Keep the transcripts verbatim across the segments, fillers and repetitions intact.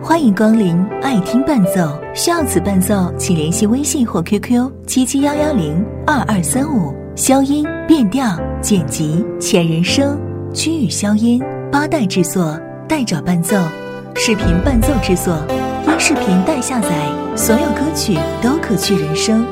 欢迎光临爱听伴奏，需要此伴奏请联系微信或 Q Q 七七幺幺零二二三五。消音、变调、剪辑、前人声、区域消音、八代制作、代找伴奏、视频伴奏制作、音视频带下载，所有歌曲都可去人声。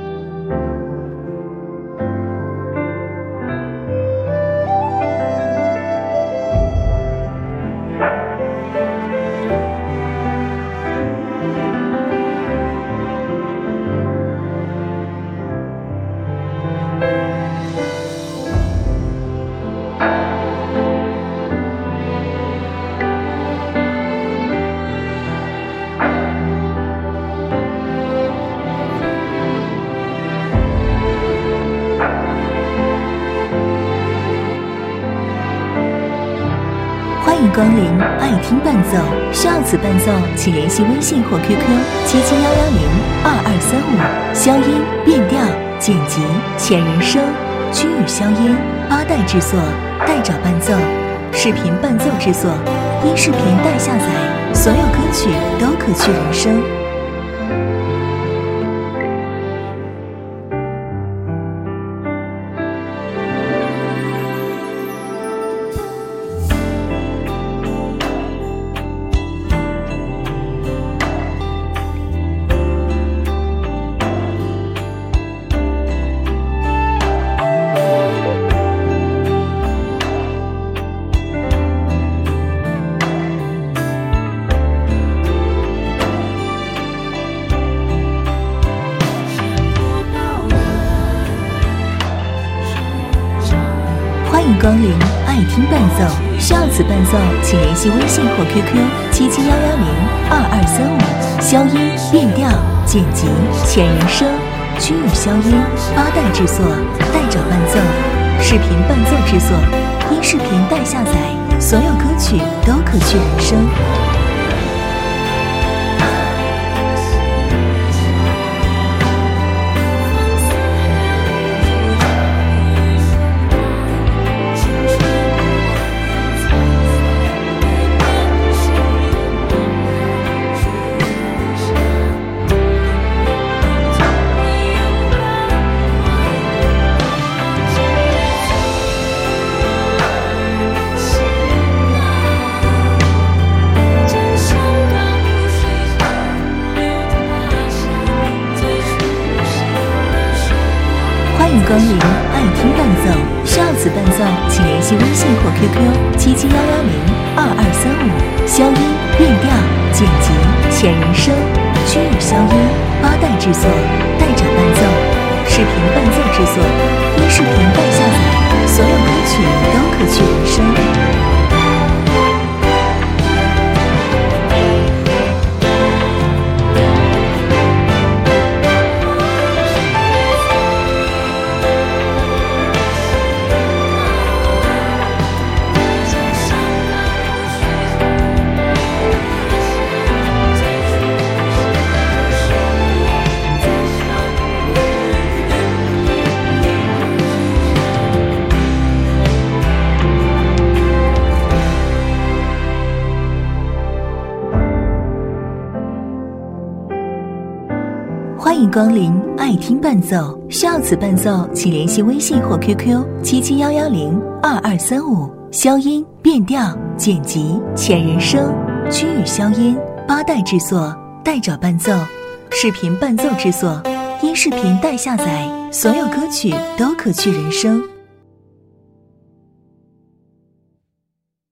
欢迎光临爱听伴奏，需要此伴奏请联系微信或 Q Q 七七幺幺零二二三五。消音、变调、剪辑、前人声、区域消音、八代制作、代找伴奏、视频伴奏制作、音视频带下载，所有歌曲都可去人声。欢迎光临爱听伴奏，需要此伴奏请联系微信或 Q Q 七七幺幺零二二三五。消音、变调、剪辑、前人声、区域消音、八代制作、代找伴奏、视频伴奏制作、音视频带下载，所有歌曲都可去人声。欢迎光临爱听伴奏，需要此伴奏请联系微信或 Q Q 七七幺幺零二二三五。消音、变调、剪辑、前人声、区域消音、八代制作、代找伴奏、视频伴奏制作、音视频带下载，所有歌曲都可去人声。欢迎光临爱听伴奏，需要此伴奏请联系微信或 Q Q 七七幺幺零二二三五。消音、变调、剪辑、前人声、区域消音、八代制作、代找伴奏、视频伴奏制作、音视频带下载，所有歌曲都可去人声。